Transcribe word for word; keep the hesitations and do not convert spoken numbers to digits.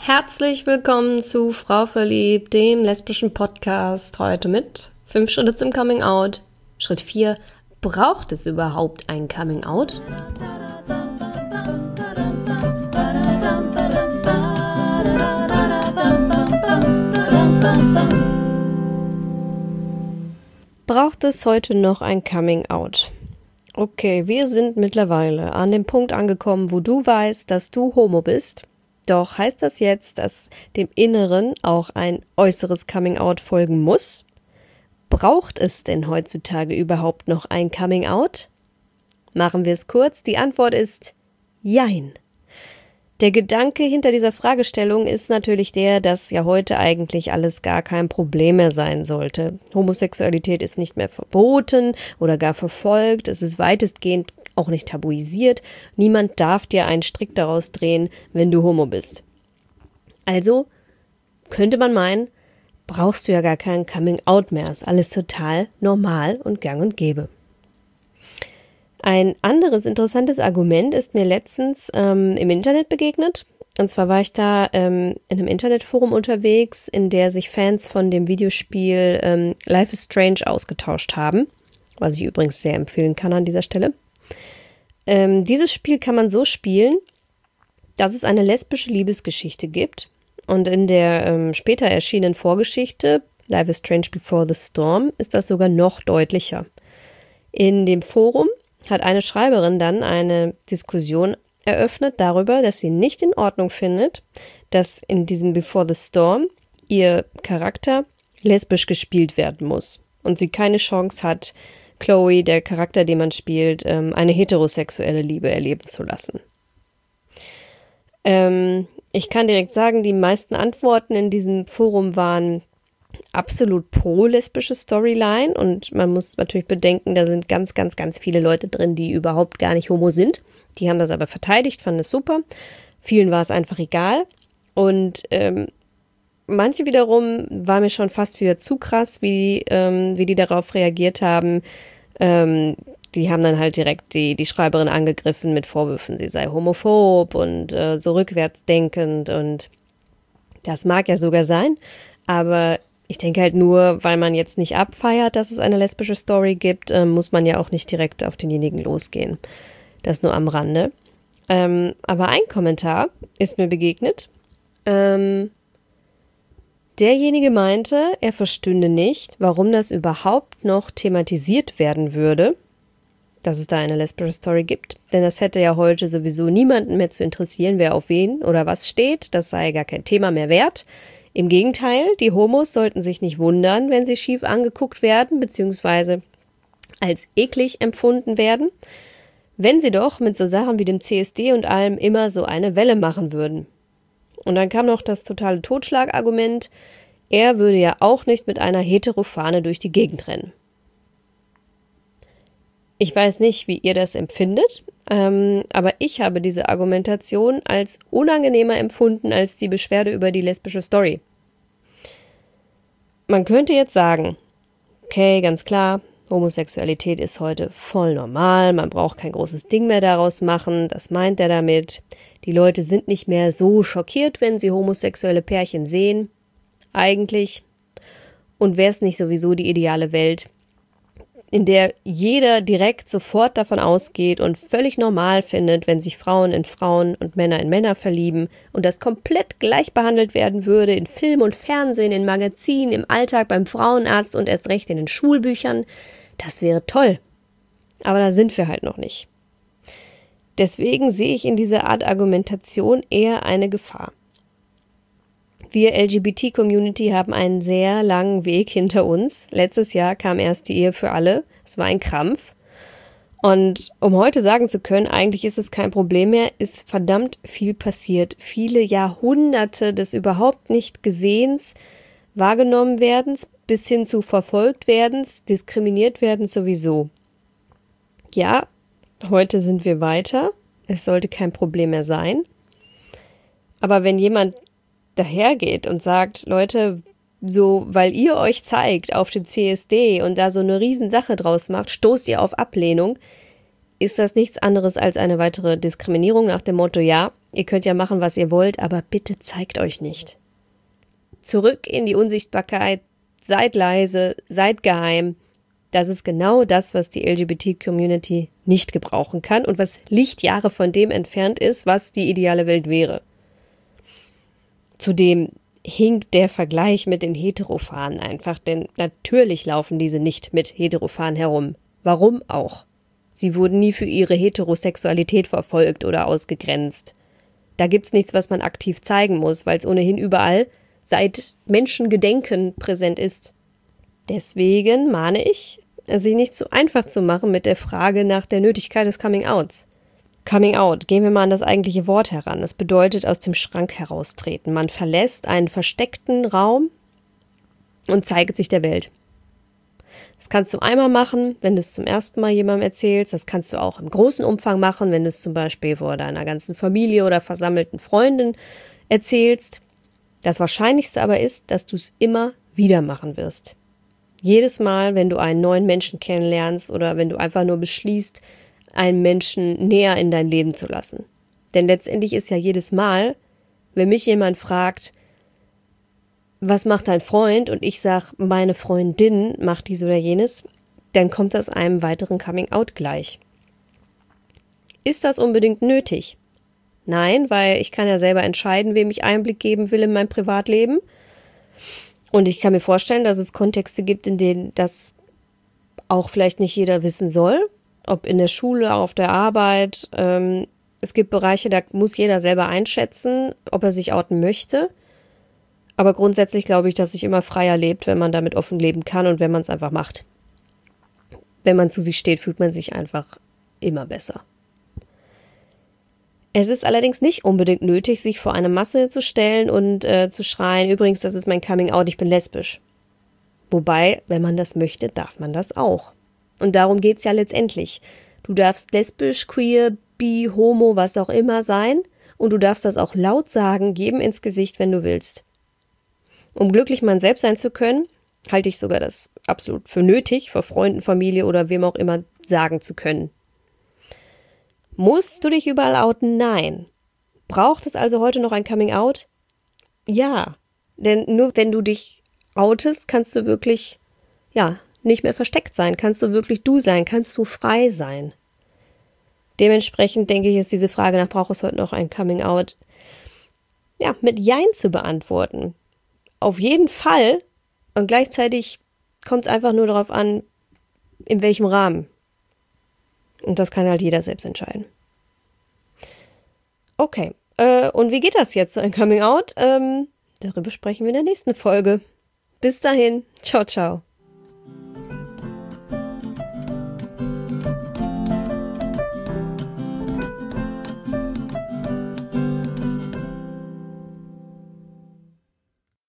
Herzlich willkommen zu Frau Verliebt, dem lesbischen Podcast. Heute mit fünf Schritte zum Coming Out. Schritt vier. Braucht es überhaupt ein Coming Out? Braucht es heute noch ein Coming Out? Okay, wir sind mittlerweile an dem Punkt angekommen, wo du weißt, dass du homo bist. Doch heißt das jetzt, dass dem Inneren auch ein äußeres Coming-out folgen muss? Braucht es denn heutzutage überhaupt noch ein Coming-out? Machen wir es kurz. Die Antwort ist Jein. Der Gedanke hinter dieser Fragestellung ist natürlich der, dass ja heute eigentlich alles gar kein Problem mehr sein sollte. Homosexualität ist nicht mehr verboten oder gar verfolgt. Es ist weitestgehend auch nicht tabuisiert. Niemand darf dir einen Strick daraus drehen, wenn du homo bist. Also könnte man meinen, brauchst du ja gar kein Coming-out mehr. Ist alles total normal und gang und gäbe. Ein anderes interessantes Argument ist mir letztens ähm, im Internet begegnet. Und zwar war ich da ähm, in einem Internetforum unterwegs, in der sich Fans von dem Videospiel ähm, Life is Strange ausgetauscht haben, was ich übrigens sehr empfehlen kann an dieser Stelle. Ähm, dieses Spiel kann man so spielen, dass es eine lesbische Liebesgeschichte gibt. Und in der ähm, später erschienenen Vorgeschichte, Life is Strange Before the Storm, ist das sogar noch deutlicher. In dem Forum hat eine Schreiberin dann eine Diskussion eröffnet darüber, dass sie nicht in Ordnung findet, dass in diesem Before the Storm ihr Charakter lesbisch gespielt werden muss und sie keine Chance hat, Chloe, der Charakter, den man spielt, eine heterosexuelle Liebe erleben zu lassen. Ähm, ich kann direkt sagen, die meisten Antworten in diesem Forum waren absolut pro-lesbische Storyline und man muss natürlich bedenken, da sind ganz, ganz, ganz viele Leute drin, die überhaupt gar nicht homo sind. Die haben das aber verteidigt, fanden es super. Vielen war es einfach egal und ähm, manche wiederum war mir schon fast wieder zu krass, wie, ähm, wie die darauf reagiert haben. Ähm, die haben dann halt direkt die, die Schreiberin angegriffen mit Vorwürfen, sie sei homophob und äh, so rückwärtsdenkend und das mag ja sogar sein, aber ich denke halt nur, weil man jetzt nicht abfeiert, dass es eine lesbische Story gibt, äh, muss man ja auch nicht direkt auf denjenigen losgehen. Das nur am Rande. Ähm, aber ein Kommentar ist mir begegnet. Ähm, derjenige meinte, er verstünde nicht, warum das überhaupt noch thematisiert werden würde, dass es da eine lesbische Story gibt. Denn das hätte ja heute sowieso niemanden mehr zu interessieren, wer auf wen oder was steht. Das sei gar kein Thema mehr wert. Im Gegenteil, die Homos sollten sich nicht wundern, wenn sie schief angeguckt werden, beziehungsweise als eklig empfunden werden, wenn sie doch mit so Sachen wie dem C S D und allem immer so eine Welle machen würden. Und dann kam noch das totale Totschlagargument, er würde ja auch nicht mit einer Heterofahne durch die Gegend rennen. Ich weiß nicht, wie ihr das empfindet, ähm, aber ich habe diese Argumentation als unangenehmer empfunden als die Beschwerde über die lesbische Story. Man könnte jetzt sagen, okay, ganz klar, Homosexualität ist heute voll normal, man braucht kein großes Ding mehr daraus machen, das meint er damit. Die Leute sind nicht mehr so schockiert, wenn sie homosexuelle Pärchen sehen, eigentlich. Und wäre es nicht sowieso die ideale Welt, in der jeder direkt sofort davon ausgeht und völlig normal findet, wenn sich Frauen in Frauen und Männer in Männer verlieben und das komplett gleich behandelt werden würde in Film und Fernsehen, in Magazinen, im Alltag, beim Frauenarzt und erst recht in den Schulbüchern. Das wäre toll. Aber da sind wir halt noch nicht. Deswegen sehe ich in dieser Art Argumentation eher eine Gefahr. Wir L G B T-Community haben einen sehr langen Weg hinter uns. Letztes Jahr kam erst die Ehe für alle. Es war ein Krampf. Und um heute sagen zu können, eigentlich ist es kein Problem mehr, ist verdammt viel passiert. Viele Jahrhunderte des überhaupt nicht Gesehens, wahrgenommen werdens, bis hin zu verfolgt werdens, diskriminiert werdens sowieso. Ja, heute sind wir weiter. Es sollte kein Problem mehr sein. Aber wenn jemand dahergeht und sagt, Leute, so, weil ihr euch zeigt auf dem C S D und da so eine Riesensache draus macht, stoßt ihr auf Ablehnung, ist das nichts anderes als eine weitere Diskriminierung nach dem Motto, ja, Ihr könnt ja machen, was ihr wollt, aber bitte zeigt euch nicht. Zurück in die Unsichtbarkeit, seid leise, seid geheim. Das ist genau das, was die L G B T-Community nicht gebrauchen kann und was Lichtjahre von dem entfernt ist, was die ideale Welt wäre. Zudem hinkt der Vergleich mit den Heterophanen einfach, denn natürlich laufen diese nicht mit Heterophanen herum. Warum auch? Sie wurden nie für ihre Heterosexualität verfolgt oder ausgegrenzt. Da gibt's nichts, was man aktiv zeigen muss, weil es ohnehin überall seit Menschengedenken präsent ist. Deswegen mahne ich, sich nicht zu einfach zu machen mit der Frage nach der Nötigkeit des Coming-Outs. Coming out, gehen wir mal an das eigentliche Wort heran. Es bedeutet aus dem Schrank heraustreten. Man verlässt einen versteckten Raum und zeigt sich der Welt. Das kannst du einmal machen, wenn du es zum ersten Mal jemandem erzählst. Das kannst du auch im großen Umfang machen, wenn du es zum Beispiel vor deiner ganzen Familie oder versammelten Freunden erzählst. Das Wahrscheinlichste aber ist, dass du es immer wieder machen wirst. Jedes Mal, wenn du einen neuen Menschen kennenlernst oder wenn du einfach nur beschließt, einen Menschen näher in dein Leben zu lassen. Denn letztendlich ist ja jedes Mal, wenn mich jemand fragt, was macht dein Freund? Und ich sage, meine Freundin macht dies oder jenes, dann kommt das einem weiteren Coming-out gleich. Ist das unbedingt nötig? Nein, weil ich kann ja selber entscheiden, wem ich Einblick geben will in mein Privatleben. Und ich kann mir vorstellen, dass es Kontexte gibt, in denen das auch vielleicht nicht jeder wissen soll. Ob in der Schule, auf der Arbeit. Ähm, es gibt Bereiche, da muss jeder selber einschätzen, ob er sich outen möchte. Aber grundsätzlich glaube ich, dass sich immer freier lebt, wenn man damit offen leben kann und wenn man es einfach macht. Wenn man zu sich steht, fühlt man sich einfach immer besser. Es ist allerdings nicht unbedingt nötig, sich vor eine Masse zu stellen und äh, zu schreien, übrigens, das ist mein Coming-out, ich bin lesbisch. Wobei, wenn man das möchte, darf man das auch. Und darum geht's ja letztendlich. Du darfst lesbisch, queer, bi, homo, was auch immer sein und du darfst das auch laut sagen, geben ins Gesicht, wenn du willst. Um glücklich man selbst sein zu können, halte ich sogar das absolut für nötig, vor Freunden, Familie oder wem auch immer sagen zu können. Musst du dich überall outen? Nein. Braucht es also heute noch ein Coming-out? Ja, denn nur wenn du dich outest, kannst du wirklich, ja, nicht mehr versteckt sein, kannst du wirklich du sein, kannst du frei sein. Dementsprechend denke ich, ist diese Frage nach, braucht es heute noch ein Coming-out, ja, mit Jein zu beantworten. Auf jeden Fall und gleichzeitig kommt es einfach nur darauf an, in welchem Rahmen. Und das kann halt jeder selbst entscheiden. Okay, äh, und wie geht das jetzt, so ein Coming-out? Ähm, darüber sprechen wir in der nächsten Folge. Bis dahin, ciao, ciao.